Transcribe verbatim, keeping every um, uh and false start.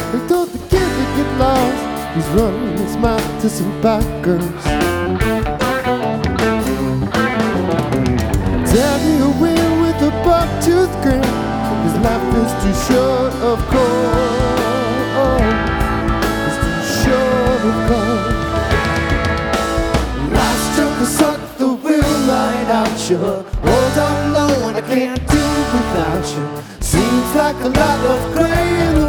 They told the kid to get lost. He's running his mouth to some bikers. Daddy a wheel with a buck-tooth grin. His life is too short of cold. It's too short of cold. Last joke suck the wheel line out you. Hold on low and I can't do without you. Seems like a lot of gray in the